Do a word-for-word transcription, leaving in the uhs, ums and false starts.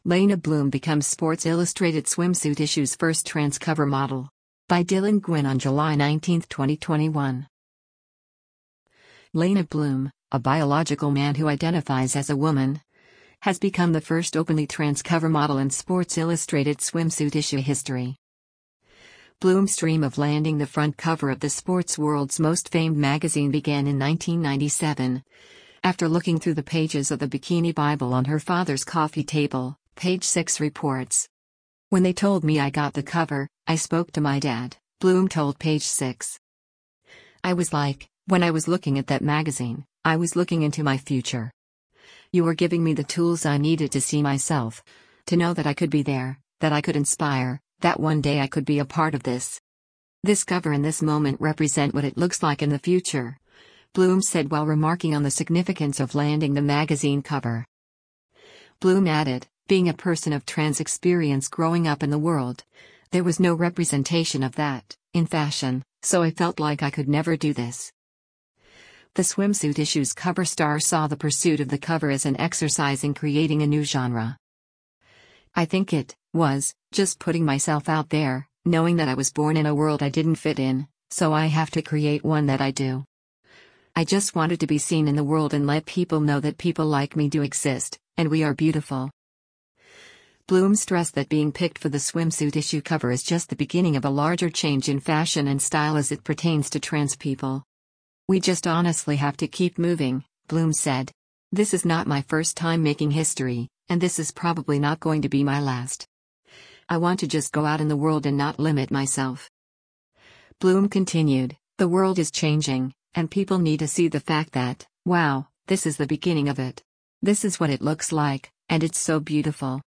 Lena Bloom becomes Sports Illustrated swimsuit issue's first trans cover model. By Dylan Gwynn on July nineteenth, twenty twenty-one. Lena Bloom, a biological man who identifies as a woman, has become the first openly trans cover model in Sports Illustrated swimsuit issue history. Bloom's dream of landing the front cover of the sports world's most famed magazine began in nineteen ninety-seven. After looking through the pages of the Bikini Bible on her father's coffee table, Page Six reports. When they told me I got the cover, I spoke to my dad, Bloom told Page Six. I was like, when I was looking at that magazine, I was looking into my future. You were giving me the tools I needed to see myself, to know that I could be there, that I could inspire, that one day I could be a part of this. This cover and this moment represent what it looks like in the future, Bloom said while remarking on the significance of landing the magazine cover. Bloom added, being a person of trans experience growing up in the world, there was no representation of that, in fashion, so I felt like I could never do this. The swimsuit issue's cover star saw the pursuit of the cover as an exercise in creating a new genre. I think it was just putting myself out there, knowing that I was born in a world I didn't fit in, so I have to create one that I do. I just wanted to be seen in the world and let people know that people like me do exist, and we are beautiful. Bloom stressed that being picked for the swimsuit issue cover is just the beginning of a larger change in fashion and style as it pertains to trans people. We just honestly have to keep moving, Bloom said. This is not my first time making history, and this is probably not going to be my last. I want to just go out in the world and not limit myself. Bloom continued, the world is changing, and people need to see the fact that, wow, this is the beginning of it. This is what it looks like, and it's so beautiful.